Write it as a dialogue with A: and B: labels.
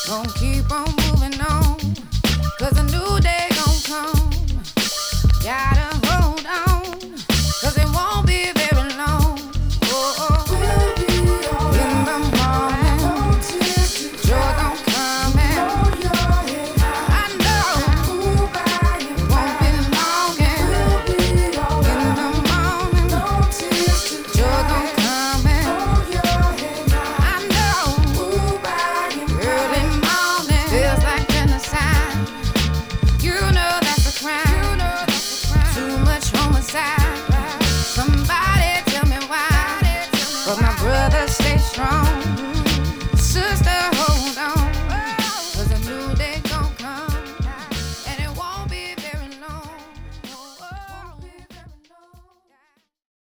A: Gonna keep on moving on, 'cause a new day gon' come. Gotta hold on, 'cause it won't be very long. Oh, we'll be in the morning, joy gon' come and I know it won't be long. And in the morning, joy gon' come and I know early morning feels like genocide. You know that's a crime. Too much homicide. Somebody tell me why. But my brother stay strong.